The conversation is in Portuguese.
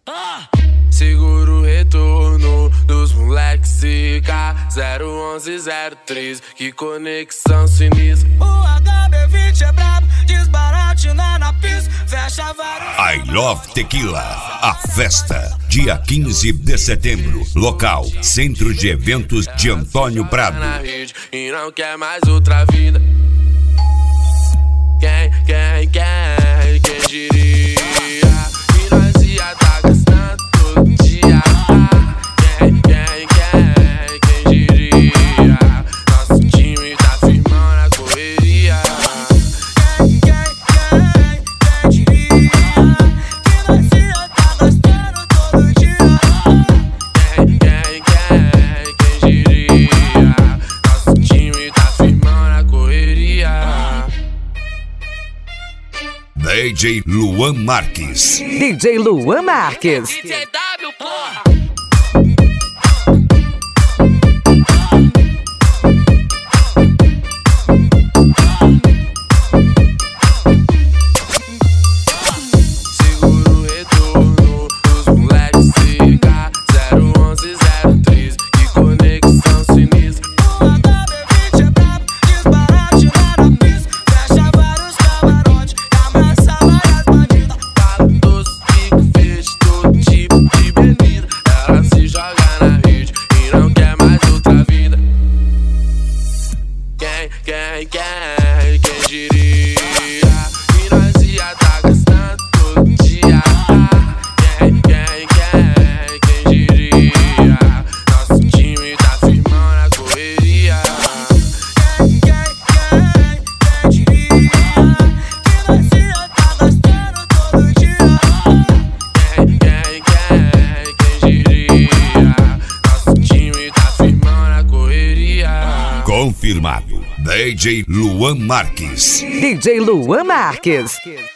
Segura o retorno dos moleques zica 01103, que conexão sinistra. O HB20 é brabo, desbaratina na pista, fecha vários. I Love Tequila, a festa, dia 15 de setembro. Local, Centro de Eventos de Antônio Prado. Na rede e não quer mais outra vida. Quem diria que nós ia tá gastando todo dia. Quem diria, nosso time tá firmando a correria. Quem diria que nós ia tá gastando todo dia. Quem diria, nosso time tá firmando a correria. DJ Luan Marques. DJ Luan Marques. DJ W, porra! Segura o retorno dos moleques zica 01103, que conexão sinistra. O HB20 é brabo, desbaratina na pista, fecha vários camarotes, amassa várias bandidas. Fala doce, fica verde, todo tipo de bebida. Ela se joga na rede e não quer mais outra vida. Quem diria que nós ia tá gastando todo dia. Quem diria, nosso time tá firmando a correria. Quem diria que nós ia tá gastando todo dia. Quem diria, nosso time tá firmando a correria. Confirmado. DJ Luan Marques. DJ Luan Marques.